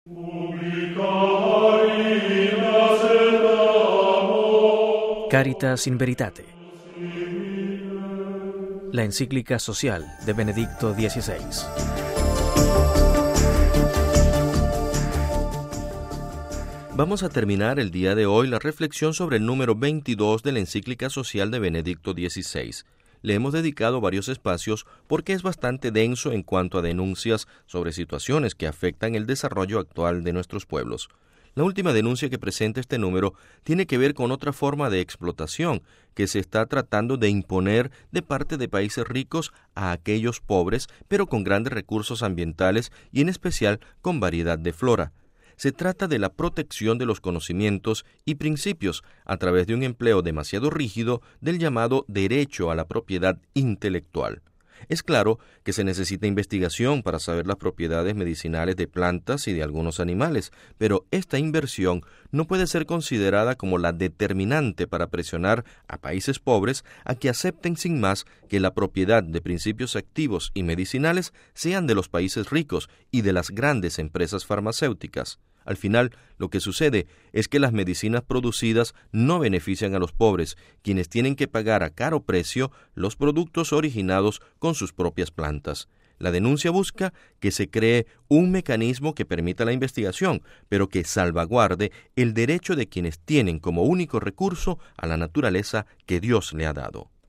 Caritas in Veritate, la encíclica social de Benedicto XVI. Vamos a terminar el día de hoy la reflexión sobre el número 22 de la encíclica social de Benedicto XVI. Le hemos dedicado varios espacios porque es bastante denso en cuanto a denuncias sobre situaciones que afectan el desarrollo actual de nuestros pueblos. La última denuncia que presenta este número tiene que ver con otra forma de explotación que se está tratando de imponer de parte de países ricos a aquellos pobres, pero con grandes recursos ambientales y en especial con variedad de flora. Se trata de la protección de los conocimientos y principios a través de un empleo demasiado rígido del llamado derecho a la propiedad intelectual. Es claro que se necesita investigación para saber las propiedades medicinales de plantas y de algunos animales, pero esta inversión no puede ser considerada como la determinante para presionar a países pobres a que acepten sin más que la propiedad de principios activos y medicinales sean de los países ricos y de las grandes empresas farmacéuticas. Al final, lo que sucede es que las medicinas producidas no benefician a los pobres, quienes tienen que pagar a caro precio los productos originados con sus propias plantas. La denuncia busca que se cree un mecanismo que permita la investigación, pero que salvaguarde el derecho de quienes tienen como único recurso a la naturaleza que Dios le ha dado.